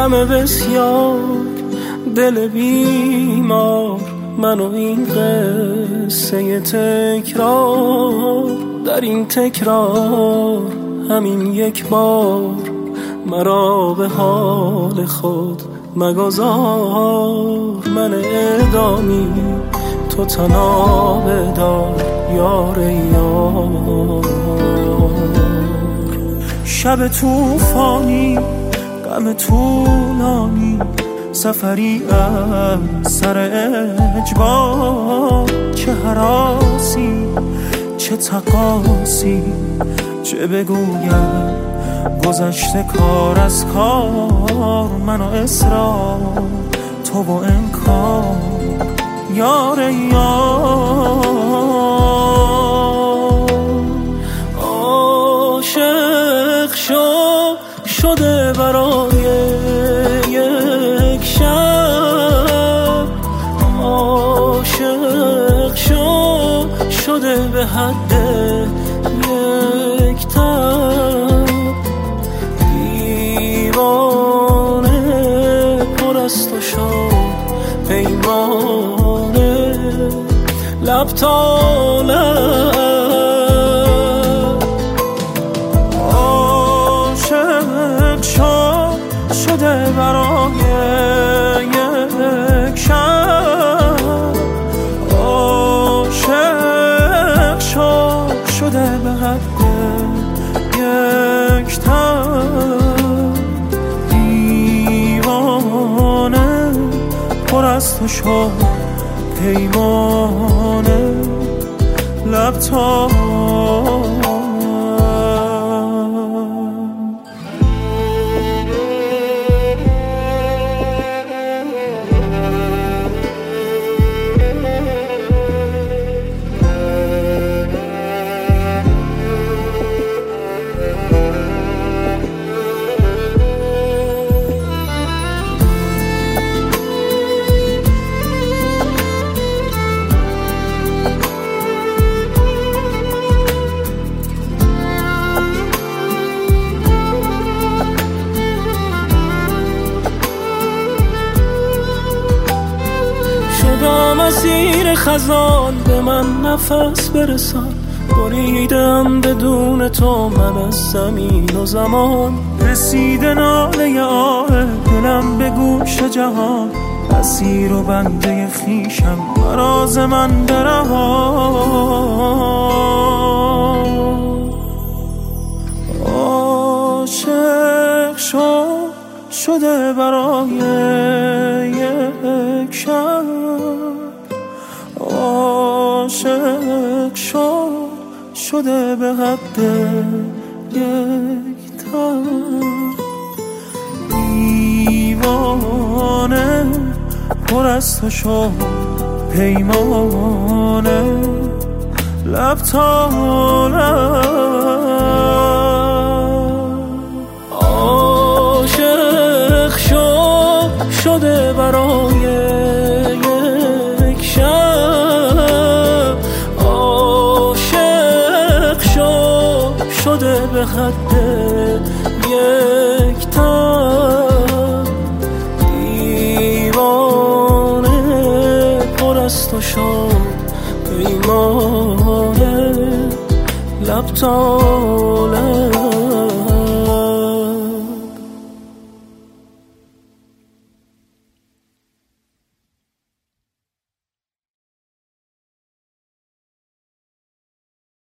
غم بسیار دل بیمار، من و این قصه تکرار. در این تکرار همین یک بار مرا به حال خود مگذار. من اعدامی تو تنها بدار یار یار. شب توفانی غم طولانی، سفری از سر اجبار. چه هراسی چه تقاسی، چه بگویم گذشته کار از کار. من و اصرار تو و انکار یار یار. عاشق شده برای یک شب، عاشق شده به حد یک تب. دیوانه پر از تو شد پیمانه، لب تا لب. عاشق شده برای یک شب، عاشق شده به حد یک تب. دیوانه پر از تو شد پیمانه، لب تا مسیر خزان به من نفس برسان. بریدم بدون تو من از زمین و زمان. رسیده ناله آه دلم به گوش جهان. اسیر و بنده خیشم راز من برهان. عاشق شده برای یک شب، عاشق شده به حد یک تب. دیوانه پر از تو شد پیمانه، لب تا لب. عاشق شده برای یک شب، عاشق شده به حد یک تب. دیوانه پر از تو شد پیمانه، لب تا لب.